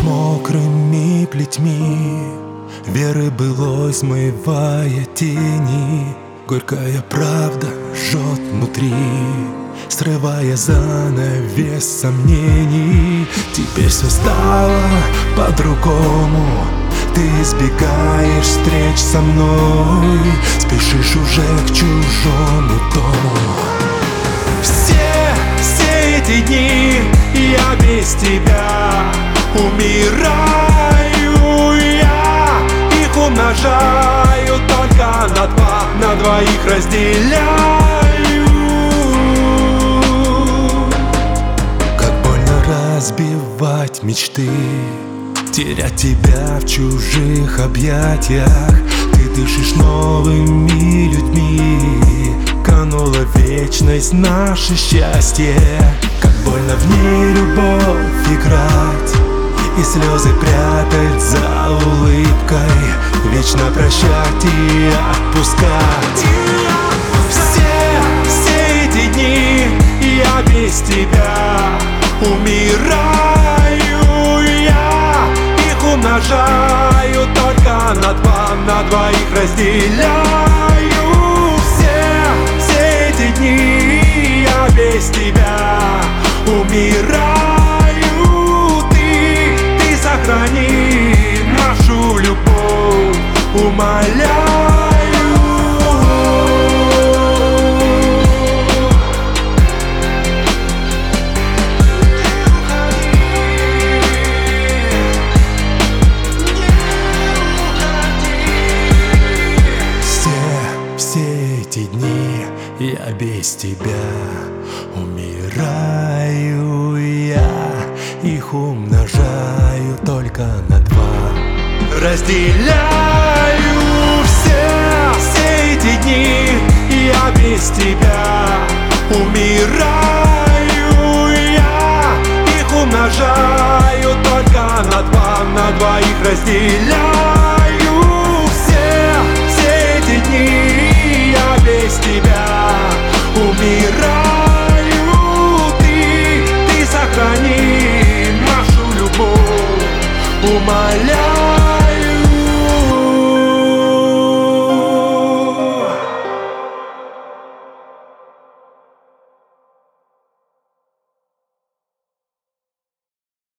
мокрыми плетьми веры былой смывая тени. Горькая правда жжет внутри, срывая занавес сомнений. Теперь все стало по-другому. Ты избегаешь встреч со мной, спешишь уже к чужому дому. Все эти дни я без тебя умираю, я их умножаю, только на двоих разделяю. Как больно разбивать мечты, терять тебя в чужих объятиях. Ты дышишь новыми людьми, канула вечность, наше счастье. Как больно в ней любовь играть и слезы прятать за улыбкой, вечно прощать и отпускать. Все эти дни я без тебя умираю, я их умножаю, только на двоих разделяю. Все эти дни я без тебя умираю, ты сохрани нашу любовь, умоляю. Все эти дни я без тебя умираю, я их умножаю, только на два разделяю. Все эти дни я без тебя умираю, я их умножаю, только на двоих разделяю. Все эти дни я без тебя умираю, ты сохрани нашу любовь, умоляю.